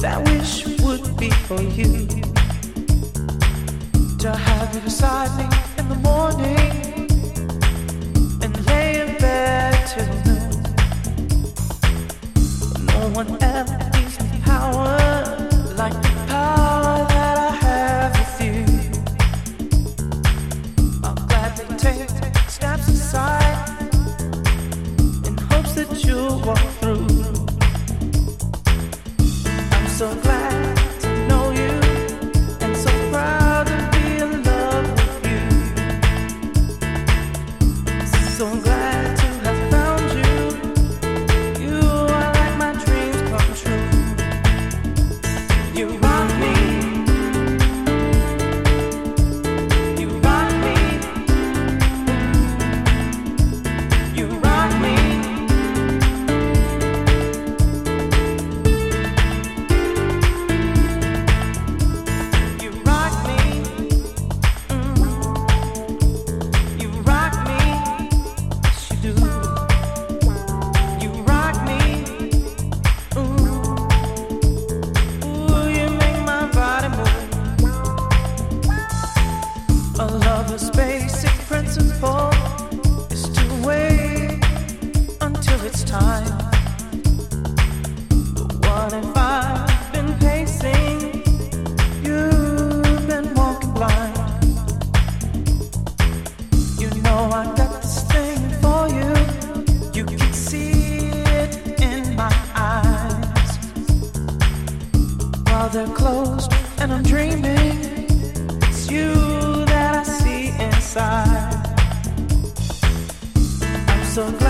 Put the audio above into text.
I wish would be for you to have you beside me in the morning and lay in bed till noon. No one ever gives me power like the power that I have with you. I'll gladly take steps aside in hopes that you'll walk through. I'm so glad to know you and so proud to be in love with you. So glad to have found you. You are like my dreams come true. You rock me. You rock me. You rock me. You rock me. You rock me. Yes, you do. You rock me. Ooh, you make my body move. A lover's basic principle is to wait until it's time. But what if I've been pacing? You've been walking blind. You know I got this thing for you. You can see it in my eyes. While they're closed and I'm dreaming, it's you that I see inside. I'm so glad